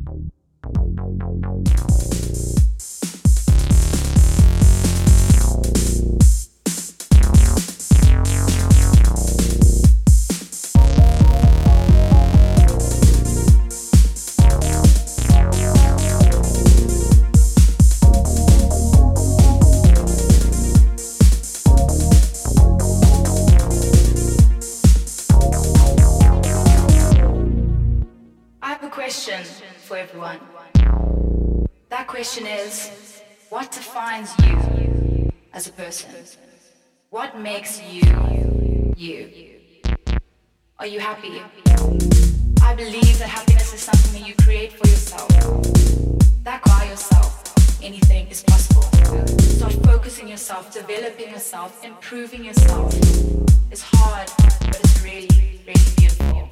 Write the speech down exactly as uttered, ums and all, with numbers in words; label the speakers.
Speaker 1: For everyone. That question is, what defines you as a person? What makes you you? Are you happy? I believe that happiness is something that you create for yourself. That by yourself, anything is possible. Start focusing yourself, developing yourself, improving yourself. It's hard, but it's really, really beautiful.